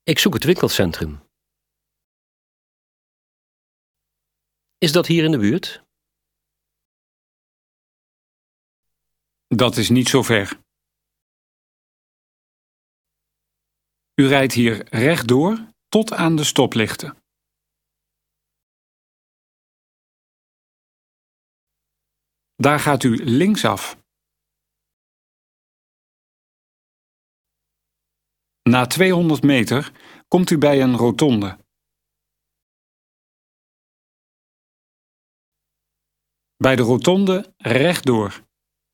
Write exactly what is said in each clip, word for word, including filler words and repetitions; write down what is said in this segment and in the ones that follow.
Ik zoek het winkelcentrum. Is dat hier in de buurt? Dat is niet zo ver. U rijdt hier rechtdoor tot aan de stoplichten. Daar gaat u linksaf. Na tweehonderd meter komt u bij een rotonde. Bij de rotonde rechtdoor.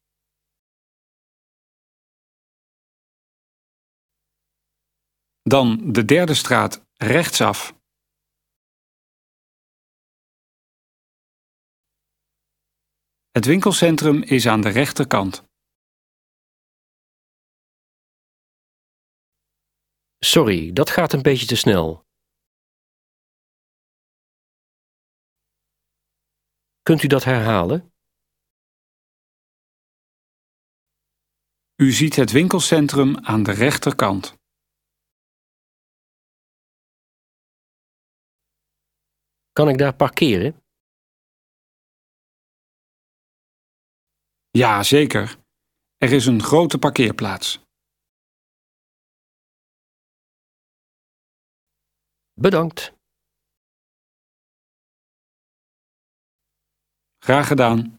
Dan de derde straat rechtsaf. Het winkelcentrum is aan de rechterkant. Sorry, dat gaat een beetje te snel. Kunt u dat herhalen? U ziet het winkelcentrum aan de rechterkant. Kan ik daar parkeren? Ja, zeker. Er is een grote parkeerplaats. Bedankt. Graag gedaan.